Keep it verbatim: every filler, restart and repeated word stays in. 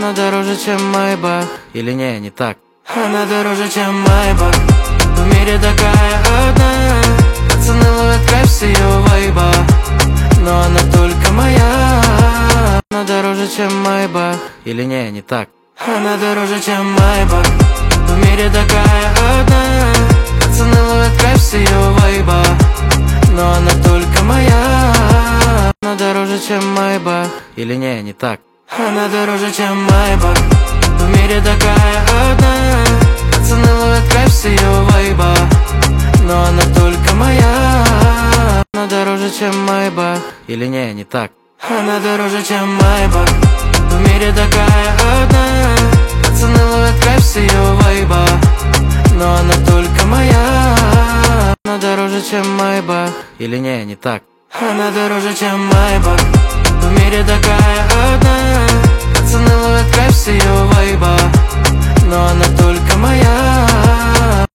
Она дороже, чем Майбах. Или не, не так. Она дороже, чем Майбах. В мире такая одна. Пацаны ловят кайф с ее вайба, но она только моя. Она дороже, чем Майбах. Или не, не так. Она дороже, чем Майбах. В мире такая одна. Пацаны ловят кайф с ее вайба, но она только моя. Она дороже, чем Майбах. Или не, не так. Она дороже, чем Майбах. В мире такая одна. Пацаны ловят кайф с ее вайба, но она только моя. Она дороже, чем Майбах. Или не, не так. Она дороже, чем Майбах. В мире такая одна. Пацаны ловят кайф с ее вайба, но она только моя. Она дороже, чем Майбах. Или не, не так. Она дороже, чем Майбах. В мире такая одна. Пацаны ловят кайф